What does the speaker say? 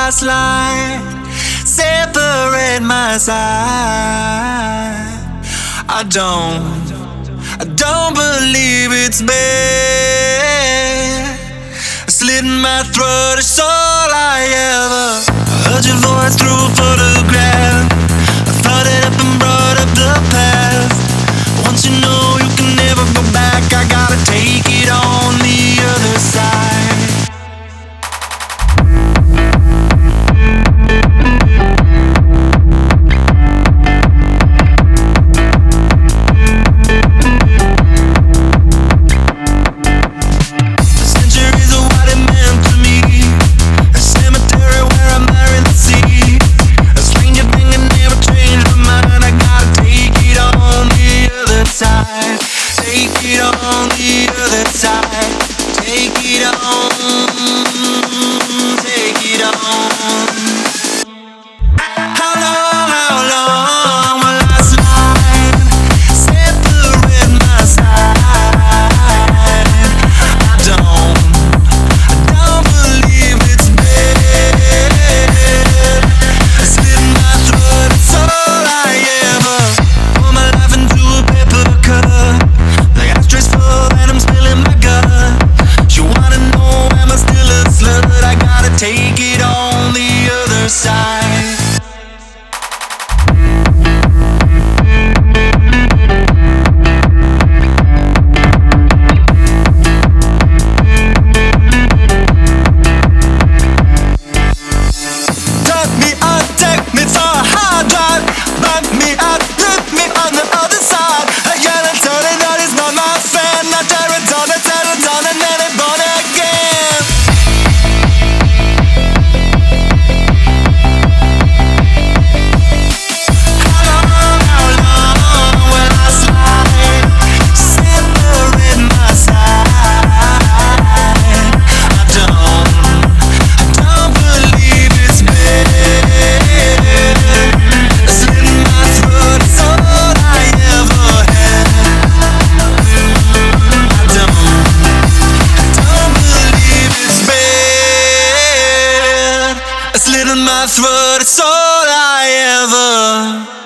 last line separate my side. I don't believe it's bad. A slit in my throat is all I ever heard your voice through a photograph. I thought it up and brought up the past. Once you know you can never go back, I gotta take it on the other side. Take it on the other side. Take it on. Take it on. How long will I slide? Separate my side. I don't believe it's bad. A slit in my throat, it's all I ever. Pour my life into a paper cup. Stressful and I'm spilling my gut. You wanna know, am I still a slut? I gotta take it on the other side. Tuck me up, take me for a hard drive. Bump me up, put me on the other side. I gotta tell it that it's not my friend. I tear it down and then it born again. How long will I slide? Separate my side. I don't believe it's bad. A slit in my throat is all I ever had. I don't believe it's bad. A slit in my throat is all I ever